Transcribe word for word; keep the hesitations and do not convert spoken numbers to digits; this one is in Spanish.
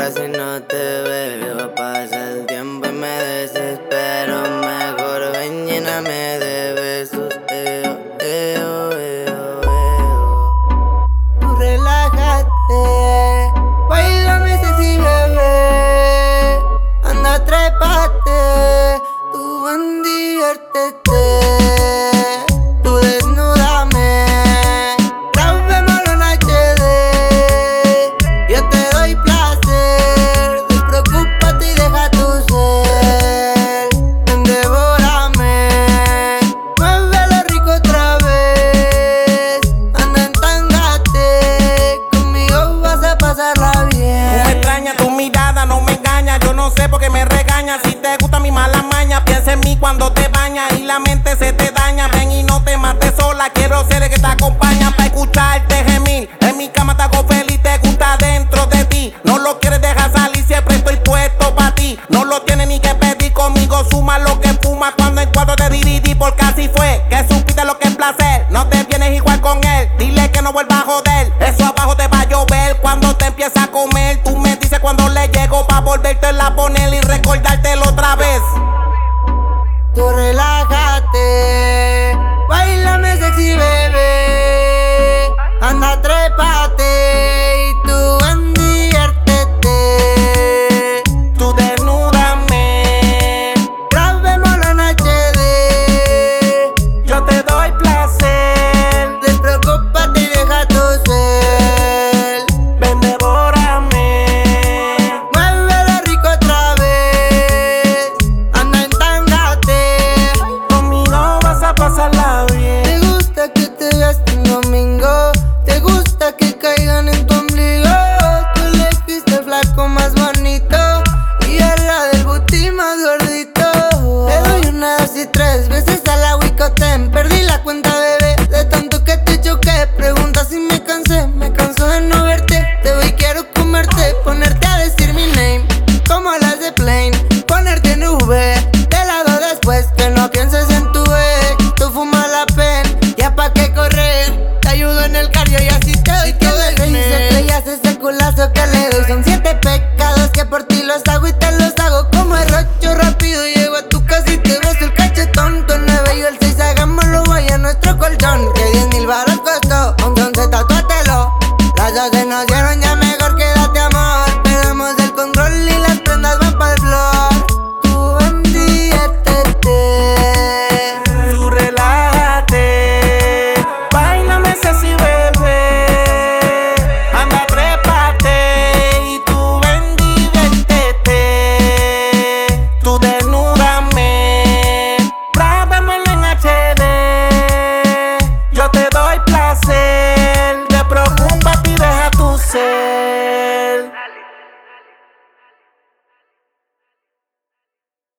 casi no te veo. Pasa el tiempo y me desespero. Mejor ven, lléname de besos. Eo, eo, eo, eo. Tú relájate, bailame sexy bebé. Anda, trépate, tú ven, diviértete. No sé por qué me regañas. Si te gusta mi mala maña, piensa en mí cuando te bañas y la mente se te daña. Ven y no te mates sola, quiero ser el que te acompaña para escucharte gemir. En mi cama te hago feliz, te gusta dentro de ti. No lo quieres dejar salir, siempre estoy puesto para ti. No lo tienes ni que pedir conmigo, suma lo que fuma. Cuando en cuatro te dividí porque así fue, que supiste lo que es placer. No te vienes igual con él, dile que no vuelva a joder. Eso abajo te va a llover cuando te empieza a comer. Tú me dices cuando le llego pa' volverte la poner y recordarte